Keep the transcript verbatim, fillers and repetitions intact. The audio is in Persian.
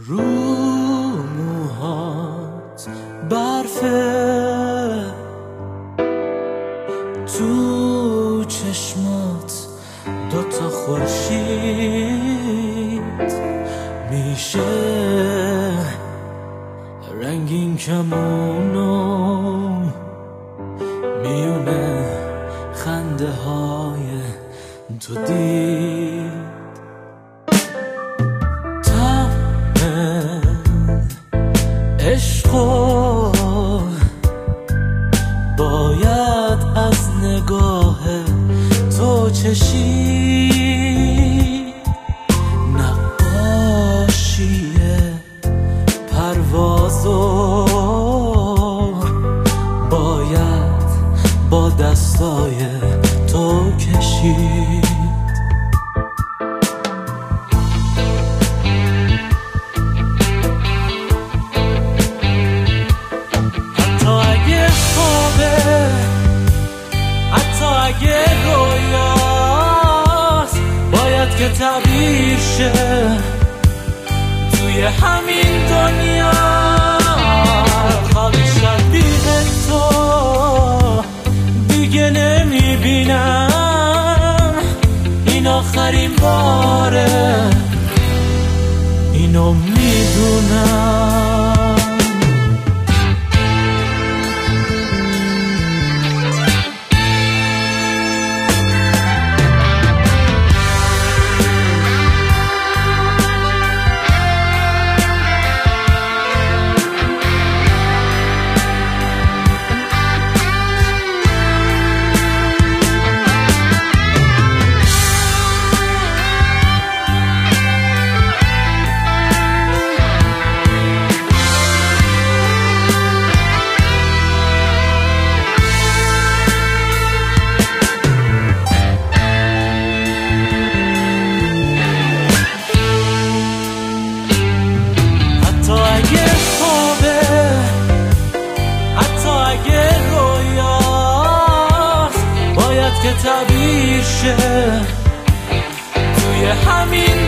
رو موهات برفه، تو چشمات دوتا خورشید میشه رنگین کمونو میونه خنده های تو دید. عشقو باید از نگاه تو چشید، نقاشی پروازو باید با دستای تو کشید. اگه رویاست باید که تعبیر شه توی همین دنیا. خواب شبیه تو دیگه نمیبینم، این آخرین باره، اینو میدونم. که تعبیر شه توی همین